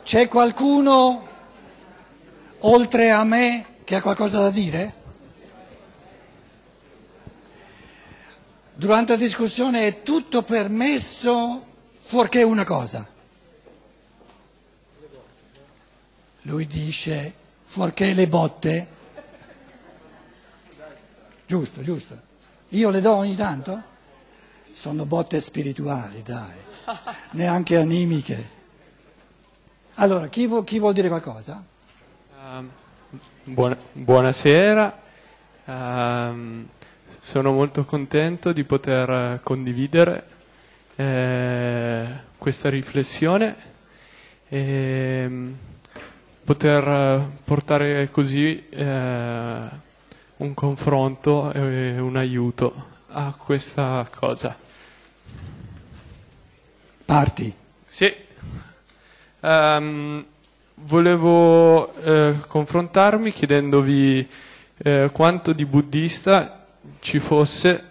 C'è qualcuno oltre a me che ha qualcosa da dire? Durante la discussione è tutto permesso fuorché una cosa. Lui dice fuorché le botte. Giusto, giusto. Io le do ogni tanto? Sono botte spirituali, dai, neanche animiche. Allora, chi vuol dire qualcosa? Buonasera, sono molto contento di poter condividere questa riflessione e poter portare così un confronto e un aiuto a questa cosa. Parti. Sì. Volevo confrontarmi chiedendovi quanto di buddista ci fosse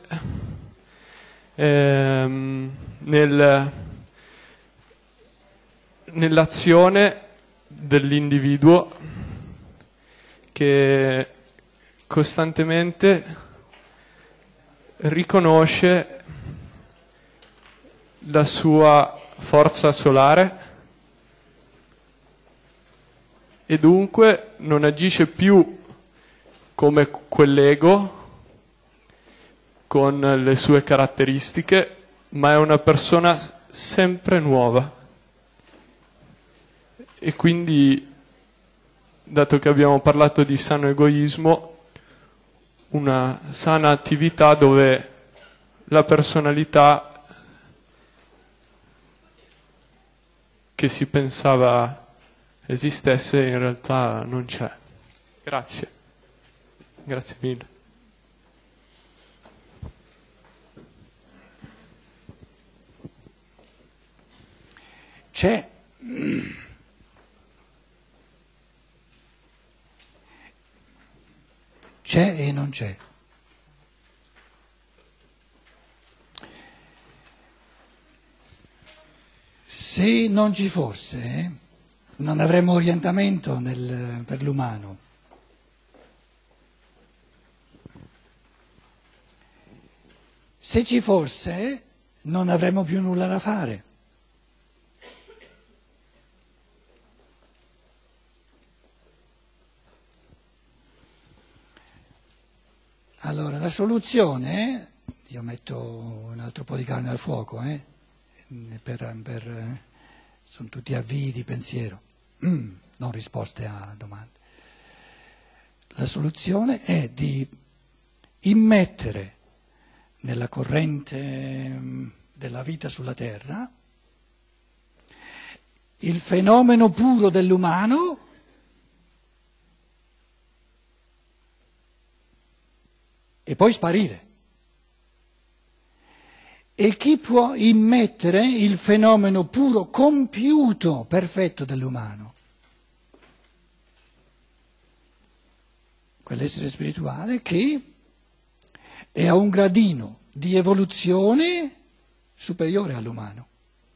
nell'azione dell'individuo che costantemente riconosce la sua forza solare e dunque non agisce più come quell'ego con le sue caratteristiche, ma è una persona sempre nuova. E quindi, dato che abbiamo parlato di sano egoismo, una sana attività dove la personalità che si pensava esistesse in realtà non c'è. Grazie. Grazie mille. C'è e non c'è. Se non ci fosse, non avremmo orientamento per l'umano. Se ci fosse, non avremmo più nulla da fare. Allora, la soluzione, io metto un altro po' di carne al fuoco, sono tutti avvii di pensiero, non risposte a domande. La soluzione è di immettere nella corrente della vita sulla Terra il fenomeno puro dell'umano e poi sparire. E chi può immettere il fenomeno puro, compiuto, perfetto dell'umano? Quell'essere spirituale che è a un gradino di evoluzione superiore all'umano.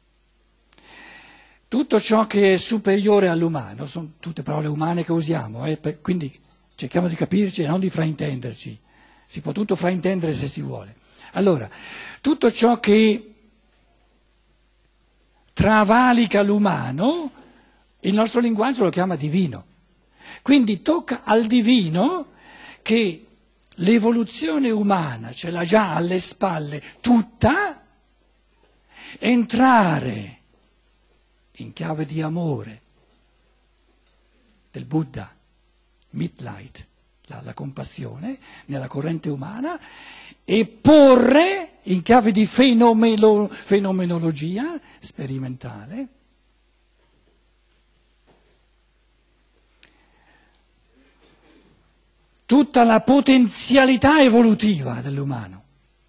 Tutto ciò che è superiore all'umano, sono tutte parole umane che usiamo, quindi cerchiamo di capirci e non di fraintenderci. Si può tutto fraintendere se si vuole. Allora, tutto ciò che travalica l'umano, il nostro linguaggio lo chiama divino. Quindi tocca al divino che l'evoluzione umana ce l'ha già alle spalle tutta, entrare in chiave di amore del Buddha, Mitleid, la compassione nella corrente umana, e porre in chiave di fenomenologia sperimentale tutta la potenzialità evolutiva dell'umano.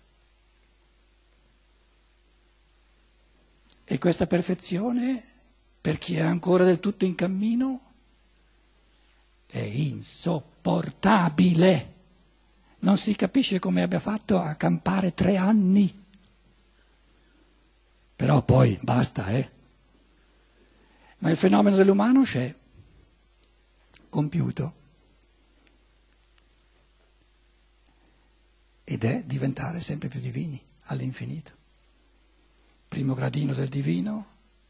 E questa perfezione, per chi è ancora del tutto in cammino, è insopportabile. Non si capisce come abbia fatto a campare 3 anni. Però poi basta, Ma il fenomeno dell'umano c'è, compiuto, ed è diventare sempre più divini, all'infinito. Primo gradino del divino,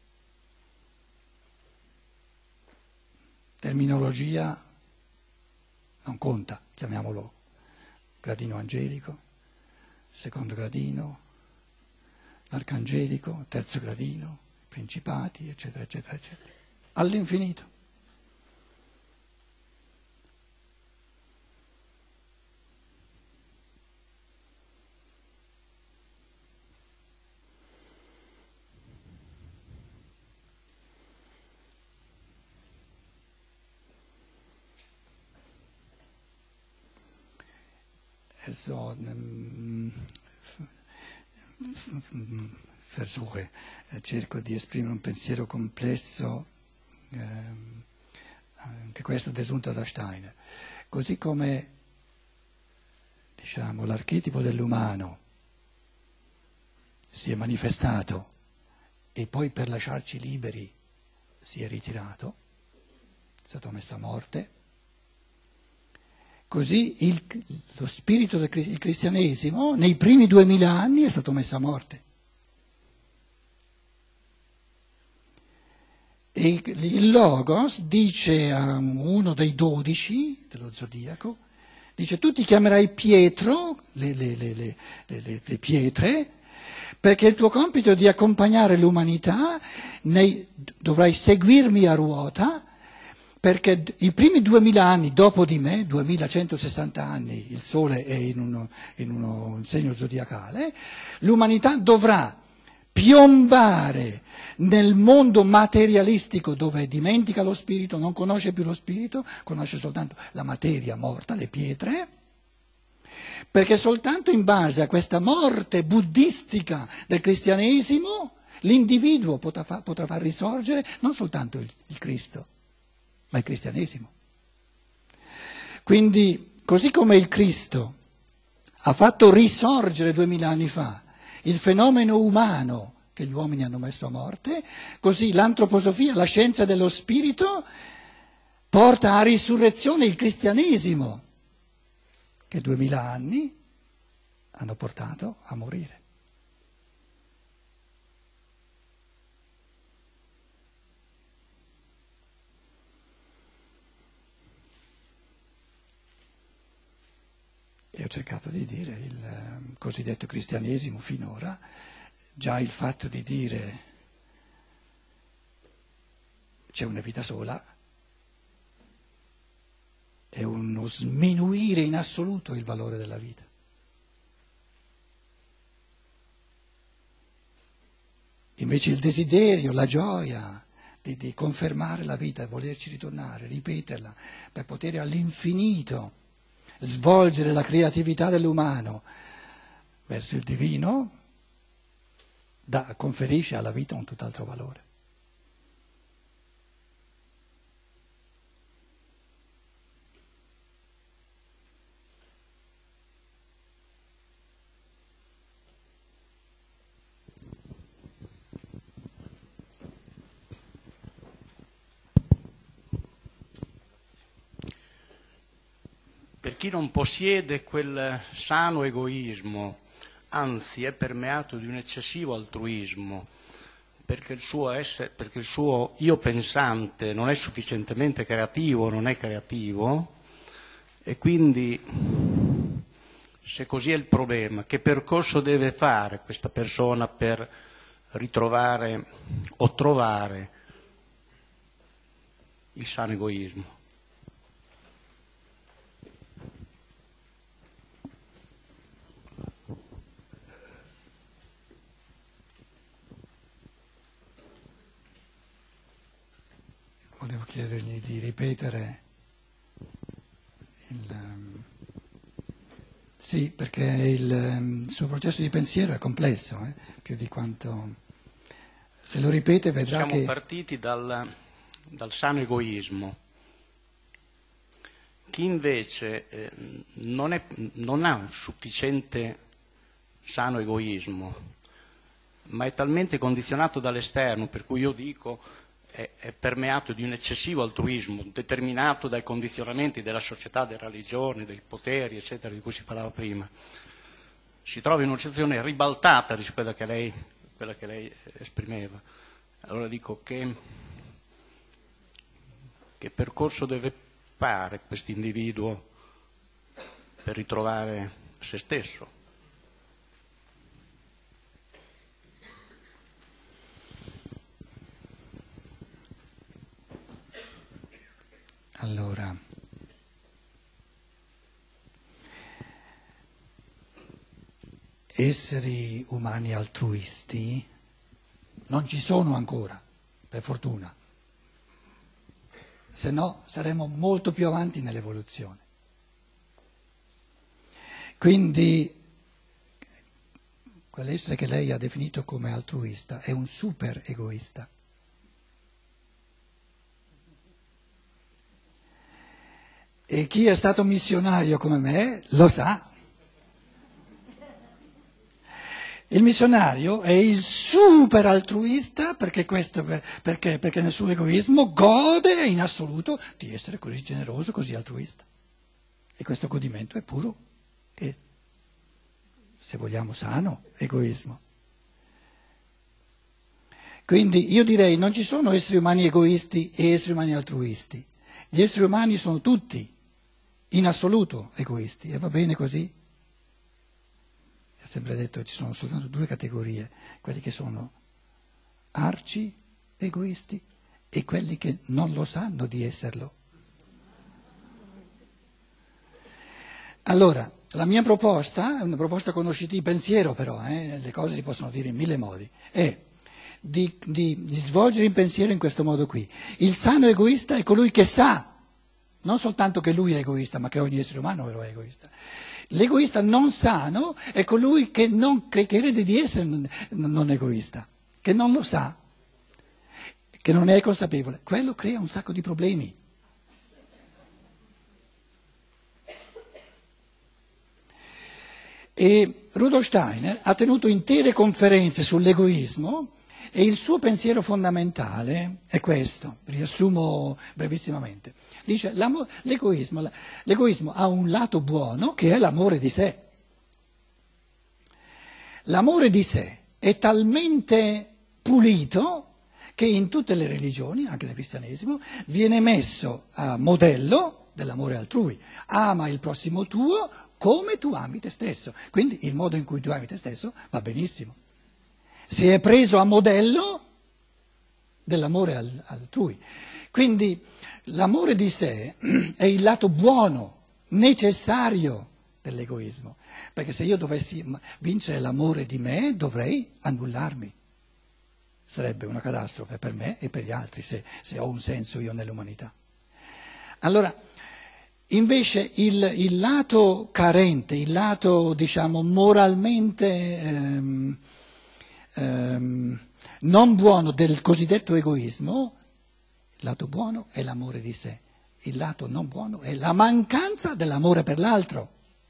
terminologia non conta, chiamiamolo gradino angelico, secondo gradino, arcangelico, terzo gradino, principati, eccetera, eccetera, eccetera, all'infinito. So, versuche, cerco di esprimere un pensiero complesso, anche questo desunto da Steiner, così come, diciamo, l'archetipo dell'umano si è manifestato e poi per lasciarci liberi si è ritirato, è stato messo a morte. Così lo spirito del cristianesimo nei primi 2000 anni è stato messo a morte. E il Logos dice a uno dei 12 dello zodiaco, dice: tu ti chiamerai Pietro, le pietre, perché il tuo compito è di accompagnare l'umanità, dovrai seguirmi a ruota, perché i primi 2000 anni dopo di me, 2160 anni, il Sole è in uno segno zodiacale, l'umanità dovrà piombare nel mondo materialistico dove dimentica lo spirito, non conosce più lo spirito, conosce soltanto la materia morta, le pietre, perché soltanto in base a questa morte buddistica del cristianesimo l'individuo potrà far risorgere non soltanto il Cristo, ma il cristianesimo. Quindi, così come il Cristo ha fatto risorgere 2000 anni fa il fenomeno umano che gli uomini hanno messo a morte, così l'antroposofia, la scienza dello spirito, porta a risurrezione il cristianesimo, che 2000 anni hanno portato a morire. E ho cercato di dire il cosiddetto cristianesimo finora, già il fatto di dire c'è una vita sola è uno sminuire in assoluto il valore della vita. Invece il desiderio, la gioia di confermare la vita, volerci ritornare, ripeterla, per poter all'infinito svolgere la creatività dell'umano verso il divino, conferisce alla vita un tutt'altro valore. Per chi non possiede quel sano egoismo, anzi è permeato di un eccessivo altruismo, perché il suo io pensante non è sufficientemente creativo, non è creativo, e quindi, se così è il problema, che percorso deve fare questa persona per ritrovare o trovare il sano egoismo? Volevo chiedergli di ripetere sì, perché il suo processo di pensiero è complesso, più di quanto... Se lo ripete vedrà Siamo partiti dal sano egoismo. Chi invece non ha un sufficiente sano egoismo, ma è talmente condizionato dall'esterno, per cui io dico è permeato di un eccessivo altruismo determinato dai condizionamenti della società, delle religioni, dei poteri, eccetera, di cui si parlava prima, si trova in una situazione ribaltata rispetto a quella che lei esprimeva. Allora dico che percorso deve fare questo individuo per ritrovare se stesso? Allora, esseri umani altruisti non ci sono ancora, per fortuna, se no saremmo molto più avanti nell'evoluzione. Quindi quell'essere che lei ha definito come altruista è un super egoista. E chi è stato missionario come me lo sa. Il missionario è il super altruista perché nel suo egoismo gode in assoluto di essere così generoso, così altruista. E questo godimento è puro e, se vogliamo, sano egoismo. Quindi io direi non ci sono esseri umani egoisti e esseri umani altruisti. Gli esseri umani sono tutti in assoluto egoisti e va bene così. Ho sempre detto che ci sono soltanto due categorie, quelli che sono arci egoisti e quelli che non lo sanno di esserlo. Allora, la mia proposta, è una proposta conoscitiva di pensiero però, le cose si possono dire in mille modi, è di svolgere il pensiero in questo modo qui. Il sano egoista è colui che sa, non soltanto che lui è egoista, ma che ogni essere umano lo è egoista. L'egoista non sano è colui che crede di essere non egoista, che non lo sa, che non è consapevole. Quello crea un sacco di problemi. E Rudolf Steiner ha tenuto intere conferenze sull'egoismo e il suo pensiero fondamentale è questo, riassumo brevissimamente. Dice l'egoismo ha un lato buono che è l'amore di sé. L'amore di sé è talmente pulito che in tutte le religioni, anche nel cristianesimo, viene messo a modello dell'amore altrui. Ama il prossimo tuo come tu ami te stesso. Quindi il modo in cui tu ami te stesso va benissimo. Si è preso a modello dell'amore altrui. Quindi l'amore di sé è il lato buono, necessario dell'egoismo, perché se io dovessi vincere l'amore di me dovrei annullarmi. Sarebbe una catastrofe per me e per gli altri se ho un senso io nell'umanità. Allora, invece il lato carente, il lato diciamo moralmente non buono del cosiddetto egoismo, il lato buono è l'amore di sé, il lato non buono è la mancanza dell'amore per l'altro.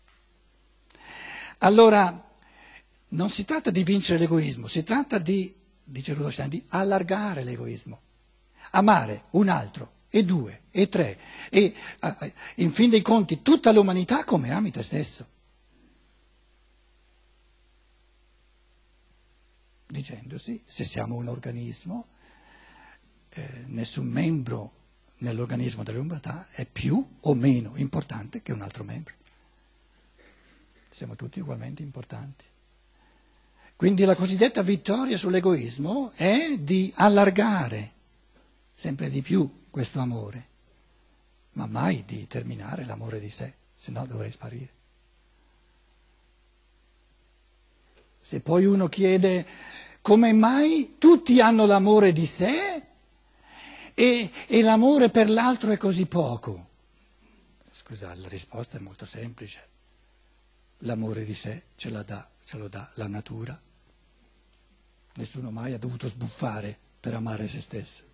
Allora, non si tratta di vincere l'egoismo, si tratta di, dice Rudolf Steiner, di allargare l'egoismo, amare un altro, e due, e tre, e in fin dei conti tutta l'umanità come ami te stesso. Dicendosi, se siamo un organismo, nessun membro nell'organismo dell'umanità è più o meno importante che un altro membro. Siamo tutti ugualmente importanti. Quindi la cosiddetta vittoria sull'egoismo è di allargare sempre di più questo amore, ma mai di terminare l'amore di sé, se no dovrei sparire. Se poi uno chiede come mai tutti hanno l'amore di sé e l'amore per l'altro è così poco, scusa, la risposta è molto semplice. L'amore di sé ce lo dà la natura. Nessuno mai ha dovuto sbuffare per amare se stesso.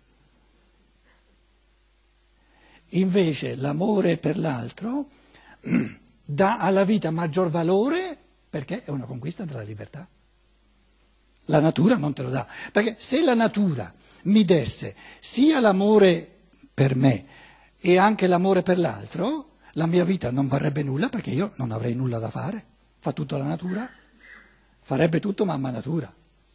Invece l'amore per l'altro dà alla vita maggior valore perché è una conquista della libertà. La natura non te lo dà, perché se la natura mi desse sia l'amore per me e anche l'amore per l'altro, la mia vita non varrebbe nulla perché io non avrei nulla da fare. Fa tutto la natura, farebbe tutto mamma natura.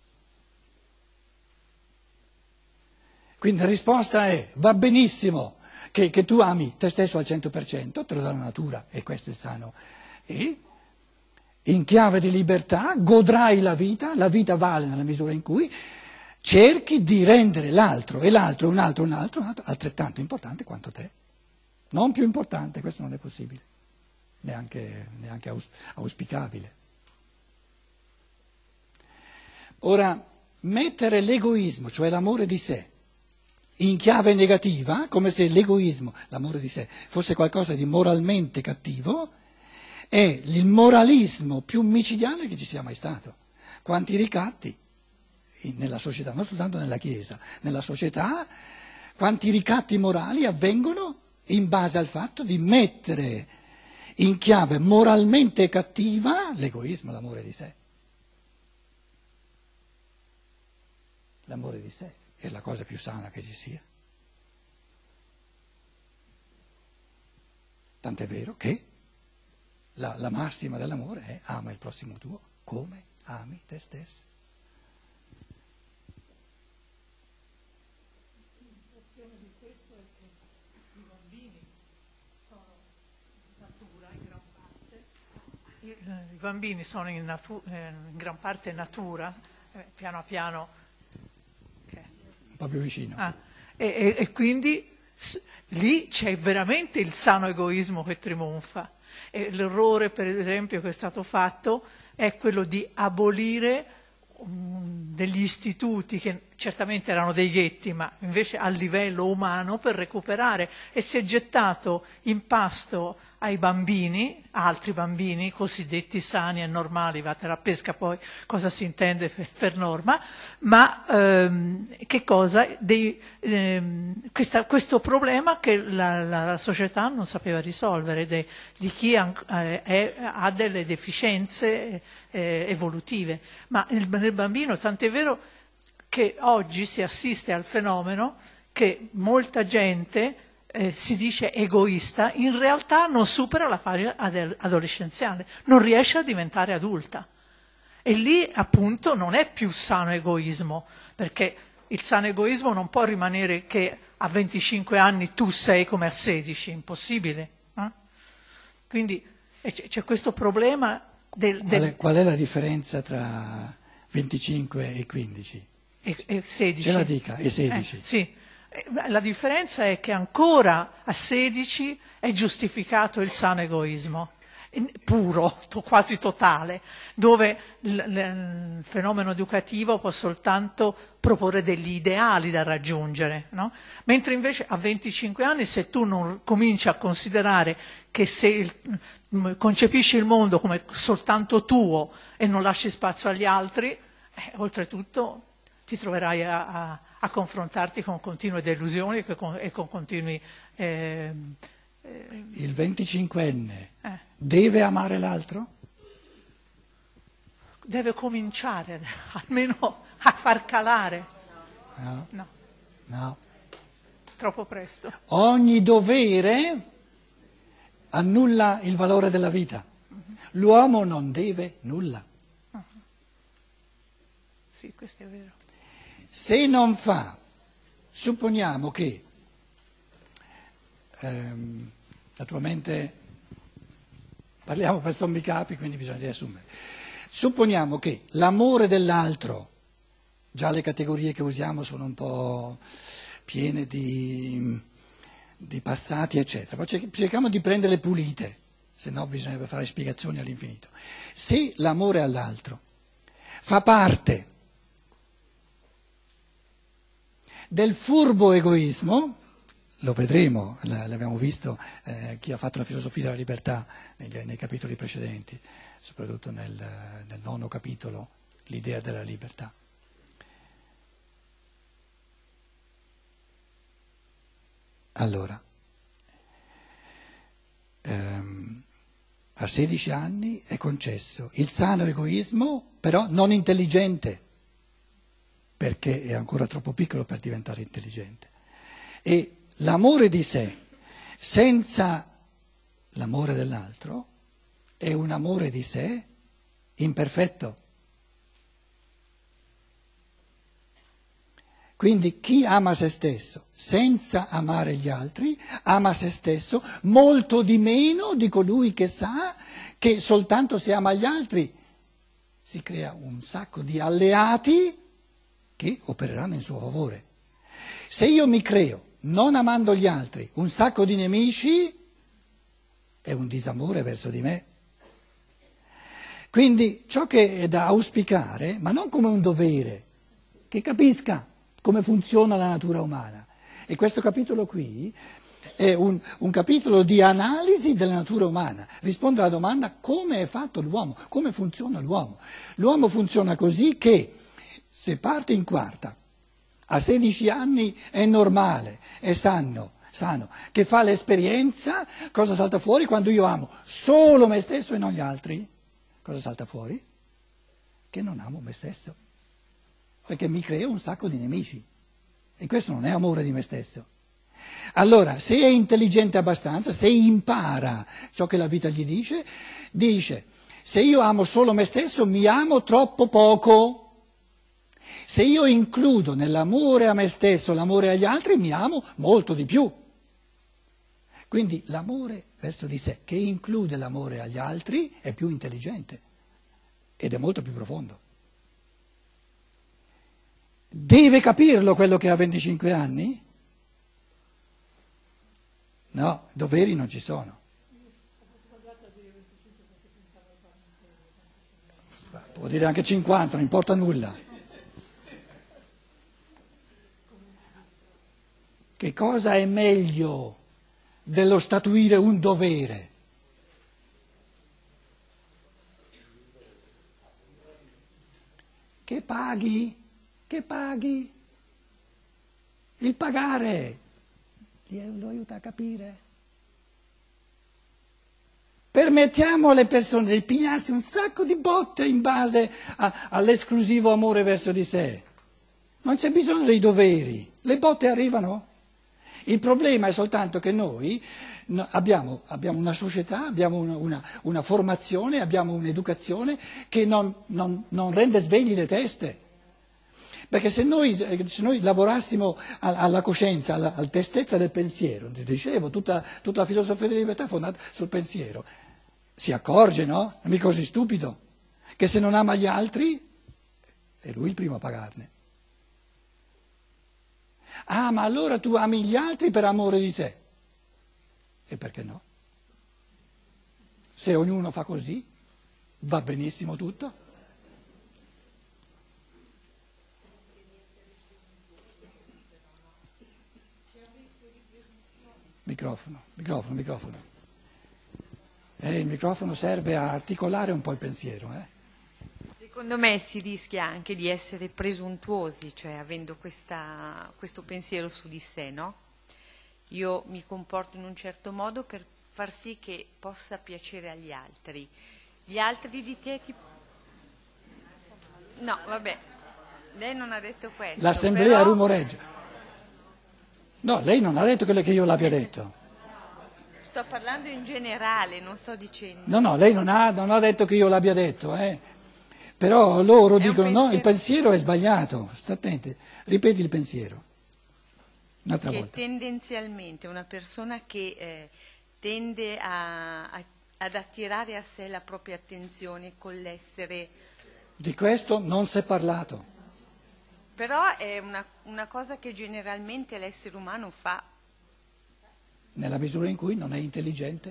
Quindi la risposta è: va benissimo che tu ami te stesso al 100%, te lo dà la natura e questo è sano. E in chiave di libertà godrai la vita vale nella misura in cui cerchi di rendere l'altro e l'altro, un altro, altrettanto importante quanto te. Non più importante, questo non è possibile, neanche auspicabile. Ora, mettere l'egoismo, cioè l'amore di sé, in chiave negativa, come se l'egoismo, l'amore di sé, fosse qualcosa di moralmente cattivo, è il moralismo più micidiale che ci sia mai stato. Quanti ricatti nella società, non soltanto nella Chiesa, nella società, quanti ricatti morali avvengono in base al fatto di mettere in chiave moralmente cattiva l'egoismo, l'amore di sé. L'amore di sé è la cosa più sana che ci sia. Tant'è vero che la massima dell'amore è: ama il prossimo tuo come ami te stesso. L'illustrazione di questo è che i bambini sono natura in gran parte. I bambini sono in gran parte natura, piano piano. Un po' più vicino. E quindi lì c'è veramente il sano egoismo che trionfa. E l'errore, per esempio, che è stato fatto è quello di abolire degli istituti che certamente erano dei ghetti, ma invece a livello umano, per recuperare, e si è gettato in pasto ai bambini, altri bambini cosiddetti sani e normali, vate la pesca poi cosa si intende per norma, ma che cosa? Questo problema che la società non sapeva risolvere, di chi ha delle deficienze evolutive. Ma nel bambino, tant'è vero che oggi si assiste al fenomeno che molta gente si dice egoista, in realtà non supera la fase adolescenziale, non riesce a diventare adulta. E lì appunto non è più sano egoismo, perché il sano egoismo non può rimanere che a 25 anni tu sei come a 16, impossibile. Quindi c'è questo problema Qual è la differenza tra 25 e 15? E 16. Ce la dica, e 16. Sì. La differenza è che ancora a 16 è giustificato il sano egoismo, puro, quasi totale, dove il fenomeno educativo può soltanto proporre degli ideali da raggiungere, no? Mentre invece a 25 anni, se tu non cominci a considerare che se concepisci il mondo come soltanto tuo e non lasci spazio agli altri, oltretutto ti troverai a confrontarti con continue delusioni e con continui... Il 25enne deve amare l'altro? Deve cominciare almeno a far calare. No. Troppo presto. Ogni dovere annulla il valore della vita. L'uomo non deve nulla. Sì, questo è vero. Se non fa, supponiamo che, naturalmente parliamo per sommi capi, quindi bisogna riassumere, supponiamo che l'amore dell'altro, già le categorie che usiamo sono un po' piene di passati, eccetera, ma cerchiamo di prenderle pulite, se no bisognerebbe fare spiegazioni all'infinito. Se l'amore all'altro fa parte del furbo egoismo, lo vedremo, l'abbiamo visto chi ha fatto la filosofia della libertà nei capitoli precedenti, soprattutto nel 9° capitolo, l'idea della libertà. Allora, a 16 anni è concesso il sano egoismo, però non intelligente, perché è ancora troppo piccolo per diventare intelligente. E l'amore di sé senza l'amore dell'altro è un amore di sé imperfetto. Quindi chi ama se stesso senza amare gli altri, ama se stesso molto di meno di colui che sa che soltanto se ama gli altri si crea un sacco di alleati che opereranno in suo favore. Se io mi creo, non amando gli altri, un sacco di nemici, è un disamore verso di me. Quindi ciò che è da auspicare, ma non come un dovere, che capisca come funziona la natura umana. E questo capitolo qui è un capitolo di analisi della natura umana, risponde alla domanda come è fatto l'uomo, come funziona l'uomo. L'uomo funziona così che se parte in quarta, a 16 anni è normale, è sano, che fa l'esperienza, cosa salta fuori quando io amo solo me stesso e non gli altri? Cosa salta fuori? Che non amo me stesso, perché mi creo un sacco di nemici e questo non è amore di me stesso. Allora, se è intelligente abbastanza, se impara ciò che la vita gli dice, se io amo solo me stesso mi amo troppo poco. Se io includo nell'amore a me stesso l'amore agli altri, mi amo molto di più. Quindi l'amore verso di sé, che include l'amore agli altri, è più intelligente ed è molto più profondo. Deve capirlo quello che ha 25 anni? No, doveri non ci sono. Può dire anche 50, non importa nulla. Che cosa è meglio dello statuire un dovere? Che paghi? Il pagare lo aiuta a capire. Permettiamo alle persone di pigliarsi un sacco di botte in base all'esclusivo amore verso di sé. Non c'è bisogno dei doveri, le botte arrivano. Il problema è soltanto che noi abbiamo una società, abbiamo una formazione, abbiamo un'educazione che non rende svegli le teste. Perché se noi lavorassimo alla coscienza, all'altezza del pensiero, ti dicevo, tutta la filosofia della libertà è fondata sul pensiero, si accorge, no? Non è mica così stupido, che se non ama gli altri è lui il primo a pagarne. Ah, ma allora tu ami gli altri per amore di te. E perché no? Se ognuno fa così, va benissimo tutto. Microfono. Il microfono serve a articolare un po' il pensiero. Secondo me si rischia anche di essere presuntuosi, cioè avendo questo pensiero su di sé, no? Io mi comporto in un certo modo per far sì che possa piacere agli altri. Gli altri di te No, vabbè, lei non ha detto questo. L'assemblea rumoreggia. No, lei non ha detto quello che io l'abbia detto. Sto parlando in generale, non sto dicendo. No, lei non ha detto che io l'abbia detto, Però loro dicono no, il pensiero è sbagliato. Sta attenti, ripeti il pensiero. Un'altra volta. Che tendenzialmente una persona che tende ad attirare a sé la propria attenzione con l'essere... Di questo non si è parlato. Però è una cosa che generalmente l'essere umano fa. Nella misura in cui non è intelligente.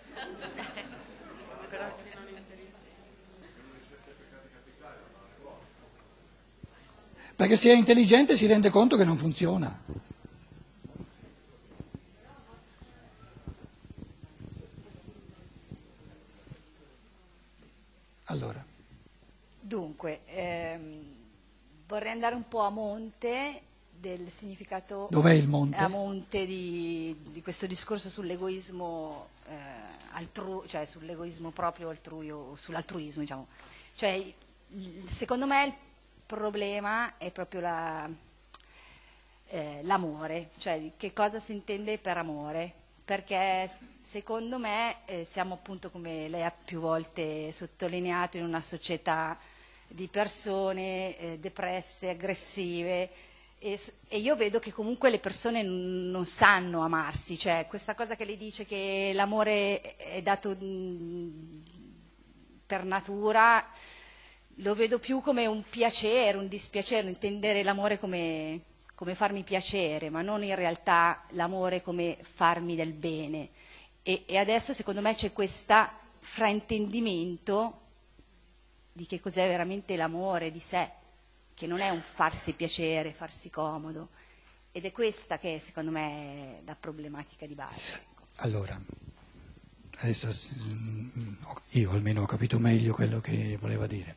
Perché se è intelligente si rende conto che non funziona. Allora. Dunque, vorrei andare un po' a monte del significato. Dov'è il monte? A monte di questo discorso sull'egoismo cioè sull'egoismo proprio altrui o sull'altruismo, diciamo. Cioè, secondo me problema è proprio l'amore, cioè che cosa si intende per amore, perché secondo me siamo appunto, come lei ha più volte sottolineato, in una società di persone depresse, aggressive, e io vedo che comunque le persone non sanno amarsi, cioè questa cosa che lei dice che l'amore è dato per natura, lo vedo più come un piacere, un dispiacere, intendere l'amore come farmi piacere, ma non in realtà l'amore come farmi del bene. E adesso secondo me c'è questo fraintendimento di che cos'è veramente l'amore di sé, che non è un farsi piacere, farsi comodo, ed è questa che secondo me è la problematica di base. Allora, adesso io almeno ho capito meglio quello che voleva dire.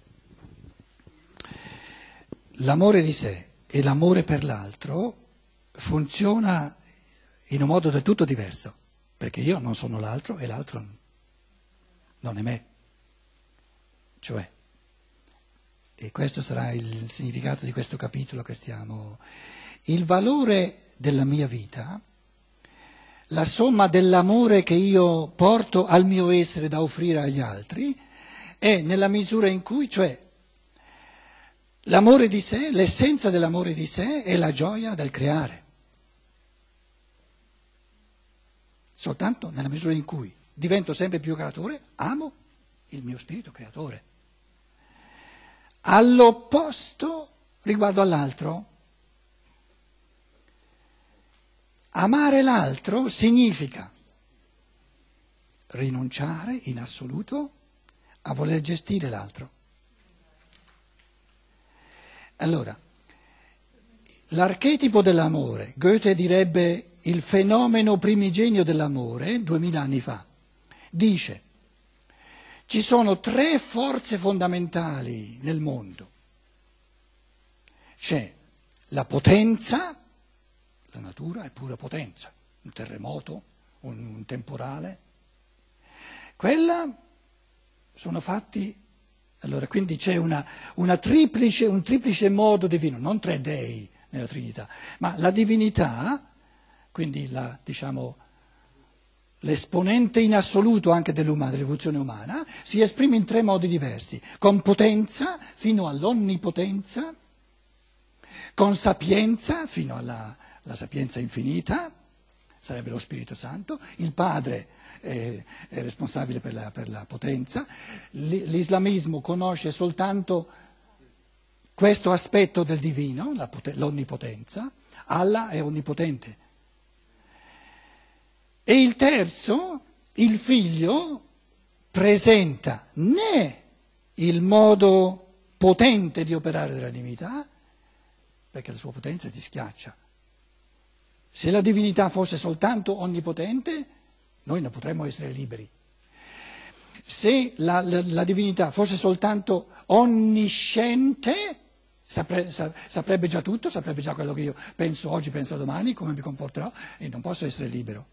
L'amore di sé e l'amore per l'altro funziona in un modo del tutto diverso, perché io non sono l'altro e l'altro non è me. Cioè, e questo sarà il significato di questo capitolo che stiamo. Il valore della mia vita, la somma dell'amore che io porto al mio essere da offrire agli altri, è nella misura in cui, cioè, l'amore di sé, l'essenza dell'amore di sé è la gioia del creare. Soltanto nella misura in cui divento sempre più creatore, amo il mio spirito creatore. All'opposto riguardo all'altro. Amare l'altro significa rinunciare in assoluto a voler gestire l'altro. Allora, l'archetipo dell'amore, Goethe direbbe il fenomeno primigenio dell'amore, 2000 anni fa, dice: ci sono 3 forze fondamentali nel mondo. C'è la potenza, la natura è pura potenza, un terremoto, un temporale. Quella sono fatti, allora quindi c'è un triplice modo divino, non 3 dei nella Trinità, ma la divinità, quindi l'esponente in assoluto anche dell'evoluzione umana, si esprime in 3 modi diversi, con potenza fino all'onnipotenza, con sapienza fino alla sapienza infinita, sarebbe lo Spirito Santo, il Padre è responsabile per la potenza, l'islamismo conosce soltanto questo aspetto del divino, l'onnipotenza, Allah è onnipotente. E il terzo, il figlio, presenta né il modo potente di operare della divinità, perché la sua potenza ti schiaccia. Se la divinità fosse soltanto onnipotente, noi non potremmo essere liberi. Se la divinità fosse soltanto onnisciente, saprebbe già tutto, saprebbe già quello che io penso oggi, penso domani, come mi comporterò, e non posso essere libero.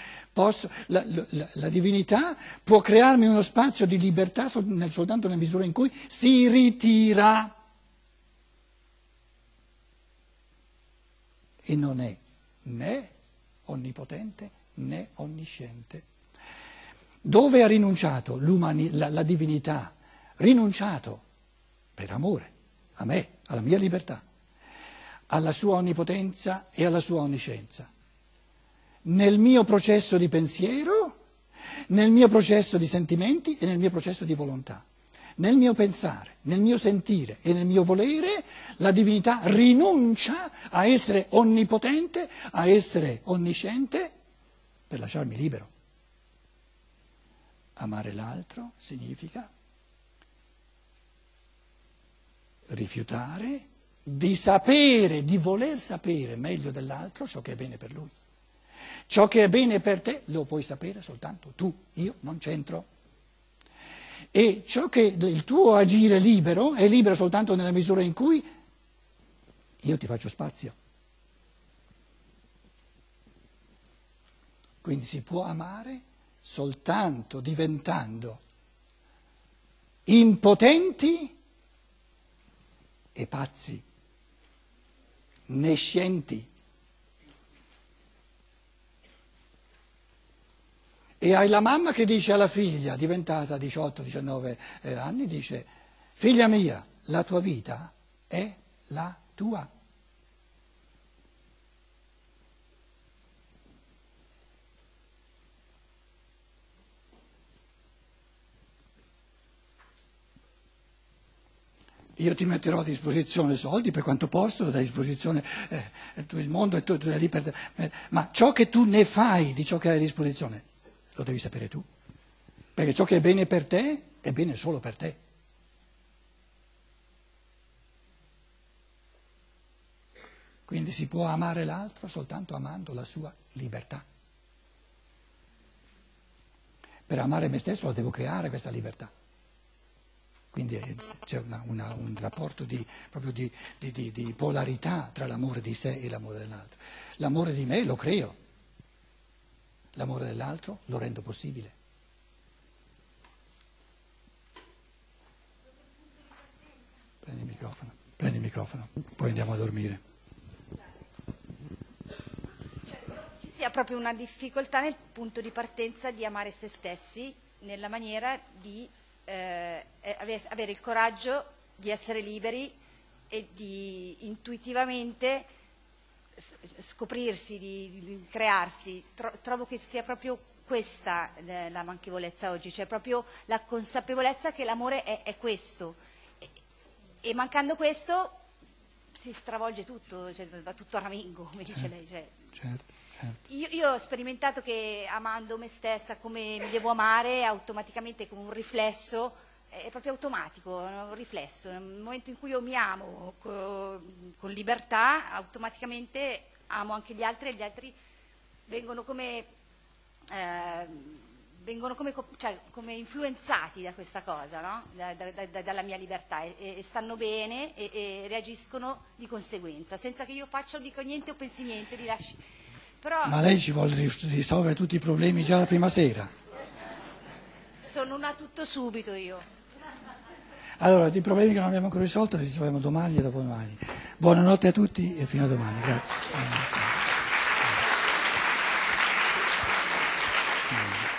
La divinità può crearmi uno spazio di libertà soltanto nella misura in cui si ritira. E non è né onnipotente né onnisciente. Dove ha rinunciato la divinità? Rinunciato per amore a me, alla mia libertà, alla sua onnipotenza e alla sua onniscienza. Nel mio processo di pensiero, nel mio processo di sentimenti e nel mio processo di volontà. Nel mio pensare, nel mio sentire e nel mio volere, la divinità rinuncia a essere onnipotente, a essere onnisciente, per lasciarmi libero. Amare l'altro significa rifiutare di sapere, di voler sapere meglio dell'altro ciò che è bene per lui. Ciò che è bene per te lo puoi sapere soltanto tu, io non c'entro. E ciò che il tuo agire libero è libero soltanto nella misura in cui io ti faccio spazio. Quindi si può amare soltanto diventando impotenti e pazzi, né scienti. E hai la mamma che dice alla figlia, diventata 18-19 anni, dice: figlia mia, la tua vita è la tua. Io ti metterò a disposizione soldi per quanto posso, a disposizione il mondo è tutto lì per te. Ma ciò che tu ne fai di ciò che hai a disposizione lo devi sapere tu, perché ciò che è bene per te è bene solo per te. Quindi si può amare l'altro soltanto amando la sua libertà. Per amare me stesso devo creare questa libertà. Quindi c'è un rapporto proprio di polarità tra l'amore di sé e l'amore dell'altro. L'amore di me lo creo, l'amore dell'altro lo rendo possibile. Prendi il microfono, poi andiamo a dormire. Ci sia proprio una difficoltà nel punto di partenza di amare se stessi, nella maniera di avere il coraggio di essere liberi e di intuitivamente scoprirsi, di crearsi. Trovo che sia proprio questa la manchevolezza oggi, cioè proprio la consapevolezza che l'amore è questo, e mancando questo si stravolge tutto, cioè va tutto a ramengo, come dice lei. Cioè. Certo. Io ho sperimentato che amando me stessa come mi devo amare, automaticamente come un riflesso, è proprio automatico, un riflesso. Nel momento in cui io mi amo con libertà, automaticamente amo anche gli altri, e gli altri vengono come come influenzati da questa cosa, no? Dalla mia libertà, e stanno bene e reagiscono di conseguenza, senza che io faccia o dica niente o pensi niente, li lasci. Però Ma lei ci vuole risolvere tutti i problemi già la prima sera? sono una tutto subito io. Allora, i problemi che non abbiamo ancora risolto li risolviamo domani e dopodomani. Buonanotte a tutti e fino a domani. Grazie.